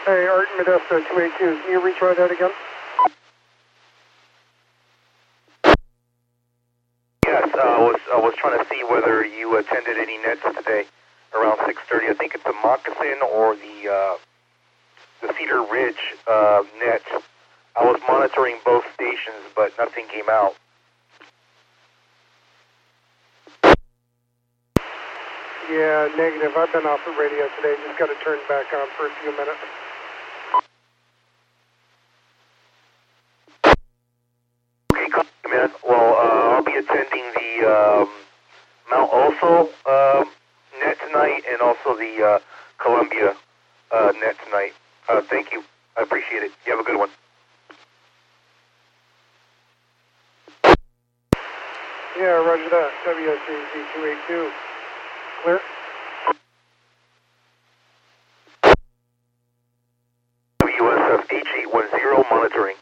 Hey, Art Modesto 282. Can you retry that again? Yes, I was trying to see whether you attended any nets today around 6:30. I think it's the Moccasin or the Cedar Ridge net. I was monitoring both stations, but nothing came out. Yeah, negative. I've been off the radio today. Just got to turn back on for a few minutes. Okay, copy, man. Well, I'll be attending the Mount Oso net tonight and also the Columbia net tonight. Thank you. I appreciate it. You have a good one. Yeah, roger that. WSJZ 282. Clear? WSF H810 monitoring.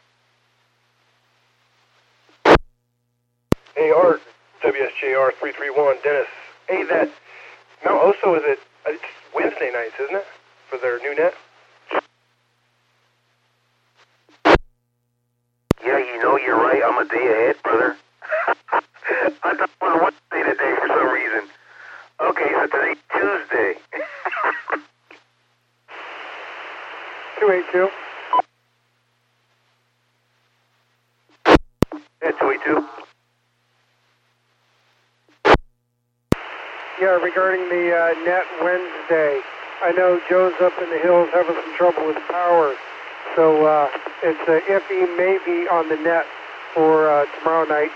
Hey, Art, WSJR 331, Dennis. Hey, that Mount Oso, it's Wednesday nights, isn't it? For their new net? Yeah, you know, you're right. I'm a day ahead, brother. I thought it was Wednesday today for some reason. Okay, so today's Tuesday. 282. Yeah, 282. Yeah, regarding the net Wednesday, I know Joe's up in the hills having some trouble with power, so it's iffy maybe on the net for tomorrow night.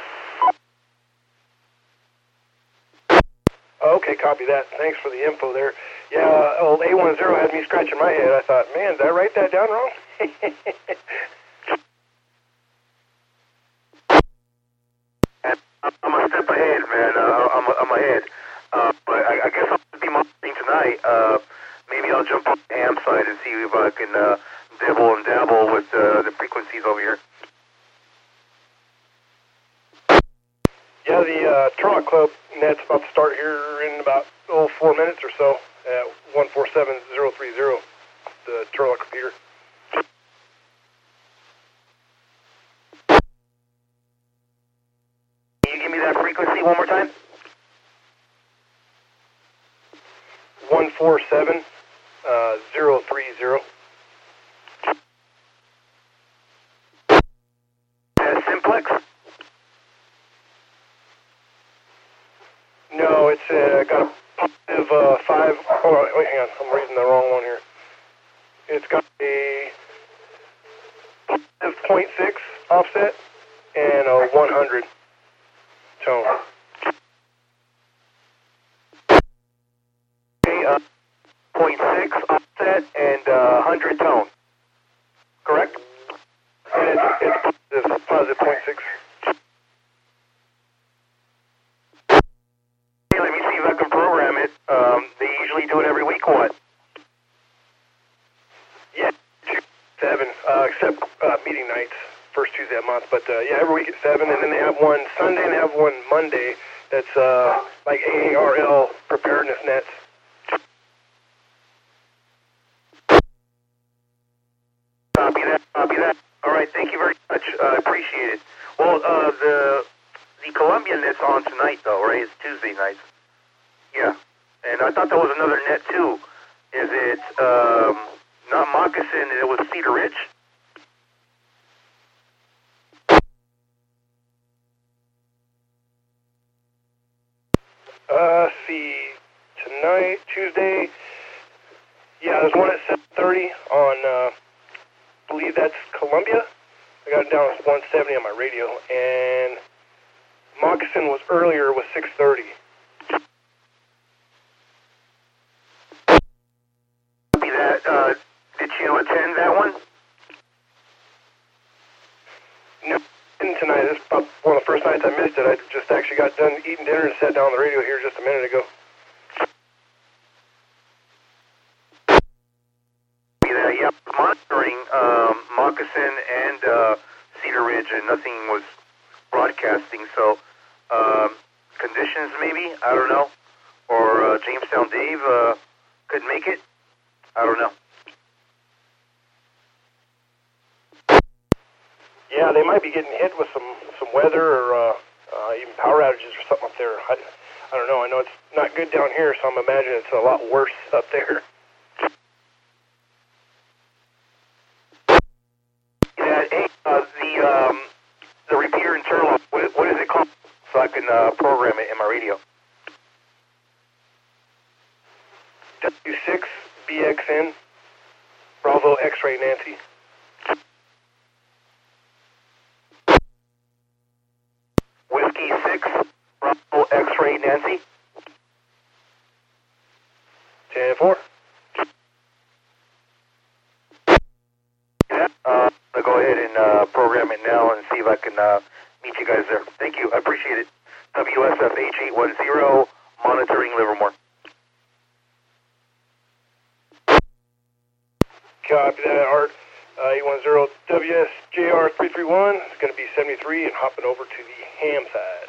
Okay, copy that. Thanks for the info there. Yeah, old A10 had me scratching my head. I thought, man, did I write that down wrong? I'm a step ahead, man. I'm ahead. But I guess I'll be monitoring tonight. Maybe I'll jump on the AM side and see if I can dibble and dabble with the frequencies over here. Yeah, the Turlock Club net's about to start here in about 4 minutes or so at 147030, the Turlock repeater. Can you give me that frequency one more time? 147030. Simplex? No, it's got a positive 5. Hold on, wait, hang on. I'm reading the wrong one here. It's got a positive 0.6 offset and a 100 tone. Okay, 0.6 offset and 100 tone. Correct? And it's positive 0.6. Hey, let me see if I can program it. They usually do it every week or what? Yeah, 7, except meeting nights, first Tuesday of the month. But yeah, every week at 7, and then they have one Sunday and they have one Monday that's like AARL preparedness nets. Copy that, copy that. All right, thank you very much. I appreciate it. Well, the Columbia net's on tonight, though, right? It's Tuesday nights. Yeah. And I thought there was another net, too. Is it not Moccasin, it was Cedar Ridge? See, tonight, Tuesday, yeah, there's one at 7:30 on, I believe that's Columbia. I got it down as 170 on my radio, and Moccasin was earlier with 6:30. That, did you attend that one? No, tonight. This is about one of the first nights I missed it. I just actually got done eating dinner and sat down on the radio here just a minute ago. Yeah, monitoring Moccasin and Cedar Ridge, and nothing was broadcasting. So conditions, maybe, I don't know. Or Jamestown Dave couldn't make it. I don't know. Yeah, they might be getting hit with some weather or even power outages or something up there. I don't know. I know it's not good down here, so I'm imagining it's a lot worse up there. Yeah, hey, the repeater internal, what is it called? So I can program it in my radio. W6BXN, Bravo X-Ray Nancy. Whiskey 6, Bravo X-Ray Nancy. 10-4. I'm going to go ahead and program it now and see if I can meet you guys there. Thank you. I appreciate it. WSF H810, monitoring Livermore. Copy that, Art. 810 WSJR 331. It's going to be 73 and hopping over to the ham side.